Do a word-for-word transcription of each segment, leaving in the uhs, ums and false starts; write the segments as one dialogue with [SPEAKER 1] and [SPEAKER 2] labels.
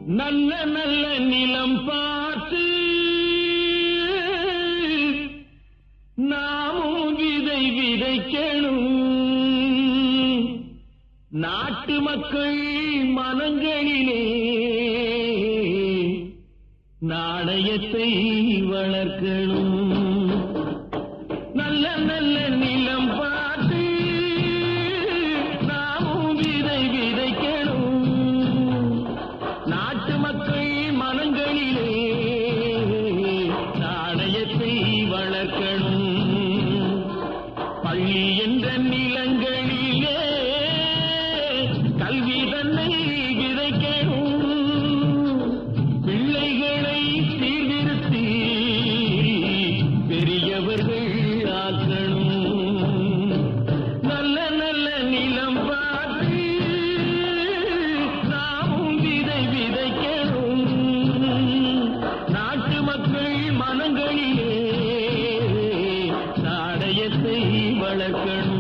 [SPEAKER 1] நல்ல நல்ல நிலம் பார்த்து நாமும் விதை விதைக்கணும். நாட்டு மக்கள் மனங்களிலே நாணயத்தை வளர்க்கணும். நல்ல நல்ல நிலம் பார்த்து நாமும் விதை விதைக்கணும். நாட்டு மக்கள் மனங்களிலே நாணயத்தை வளர்க்கணும். பள்ளி என்ற நிலங்களிலே கல்வி தன்னை விதைக்கணும். பிள்ளைகளை சீர்திருத்தி பெரியவர்கள் ஆக்கணும். நல்ல நல்ல நிலம் பார்த்து நாமும் விதை விதைக்கணும். நாட்டு மக்கள் மனங்களிலே நாணயத்தை வளர்க்கணும்.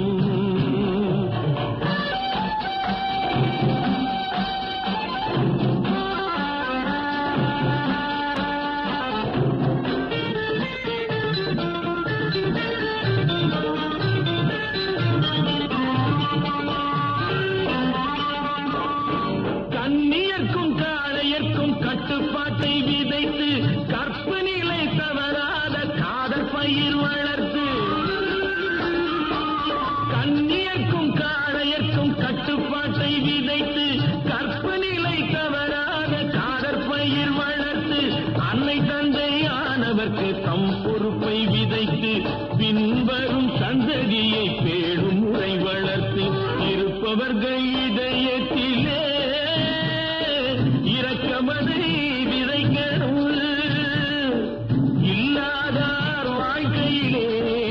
[SPEAKER 1] கண்ணியர்க்கும் காளையர்க்கும் கட்டுப்பாட்டை விதைத்து கற்பனிலை தவறாத காதல் பயிர் வளர்த்து. கண்ணியர்க்கும் காளையர்க்கும் கட்டுப்பாட்டை விதைத்து கற்பனிலை தவறாத காதல் பயிர் வளர்த்து. அன்னை தந்தை ஆனவர்க்கு தம் பொறுப்பை விதைத்து பின்வரும் சந்ததியை பேடும் முறை வளர்த்து. இருப்பவர்கள் இதயத்திலே இரக்கமதை விதைக்கணும். இல்லாதார் வாழ்க்கையிலே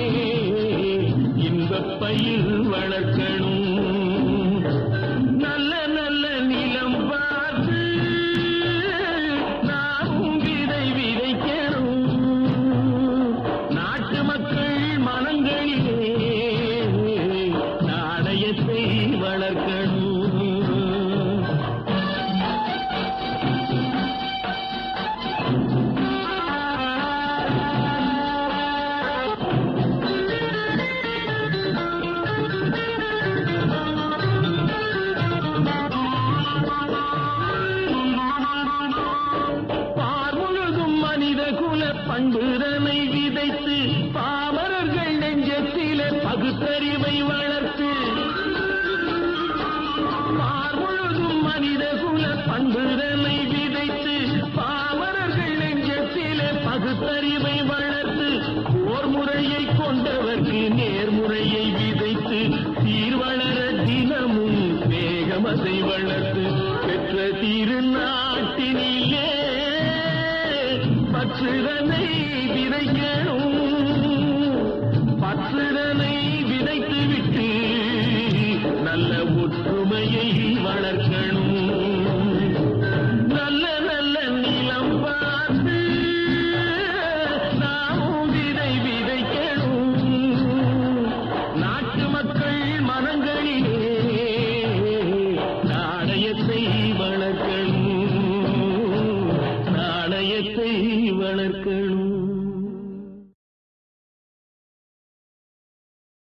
[SPEAKER 1] இன்பப் பயிர் வளர்க்கணும். நல்ல நல்ல நிலம் பார்த்து நாமும் விதை விதைக்கணும். நாட்டு மக்கள் மனங்களிலே நாணயத்தை வளர்க்கணும். பார்முழுதும் மனித குல பண்புதனை விதைத்து பாமரர்கள் நெஞ்சத்திலே பகுத்தறிவை வளர்த்து. பார்முழுதும் மனித குல பண்புதனை விதைத்து பாமரர்கள் நெஞ்சத்திலே பகுத்தறிவை வளர்த்து. போர் முறையை கொண்டவர்க்கு நேர்முறையை விதைத்து சீர்வளர தினமும் வேகமதை வளர்த்து. பெற்ற திருநாட்டினிலே பற்றுதனை விதைக்கணும். பற்றுதனை விதைத்து விட்டு நல்ல ஒற்றுமையை வளர்க்கணும். நல்ல நல்ல நிலம் பார்த்து நாமும் விதை விதைக்கணும். நாட்டு மக்கள் மனங்களிலே